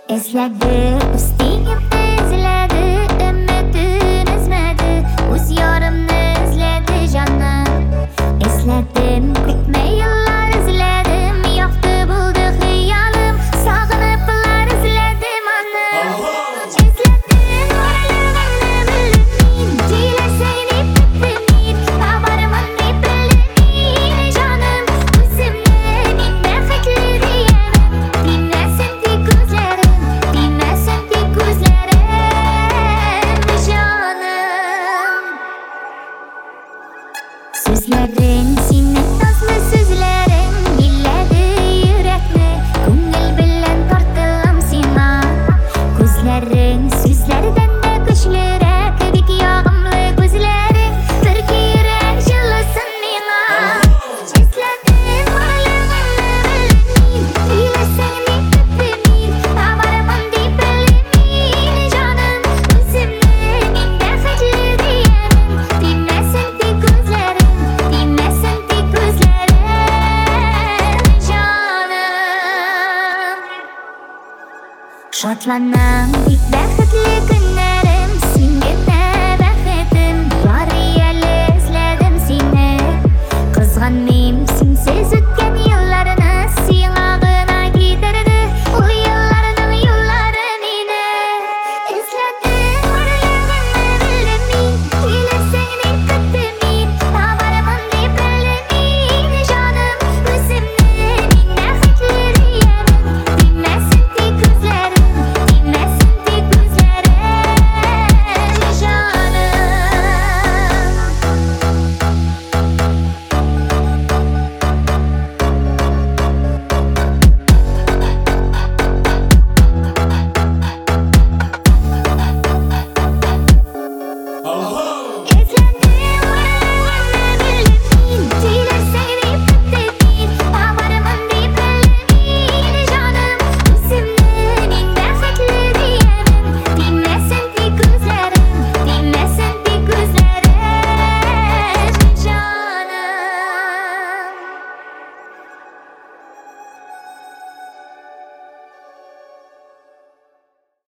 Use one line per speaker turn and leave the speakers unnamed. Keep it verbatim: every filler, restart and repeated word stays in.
Esledi, üsteyim izledi, ümitin üzmedi, uz yorimni izledi canım. Esledim, bitme yıllar izledim, yoktı buldu hiyalim, sağınıplar izledim anım. Esledim, varlığını bilmeyin, diyleseyni bitmeyin, havarımın bilmeyin canım. Üzümle minne fekli diyemem, dinlesin di gözlerim, dinlesin di gözlerim canım. Sözlerin senin nazlı sözlerin, billedi yürekni, ko'ngil bilan tortilam sena. Gözlerin sözlerden de güçlürek, bek yoqimli gözlerin, bir yürek жылысын mena. Esledim, varlığını bilmeyin, diyleseyni bitmeyin, havarımın deb bilmeyin canım. Üzümle minne fekli diyemem, dinlesin di gözlerim, dinlesin di gözlerim canım. Şatlanam, bek baxtli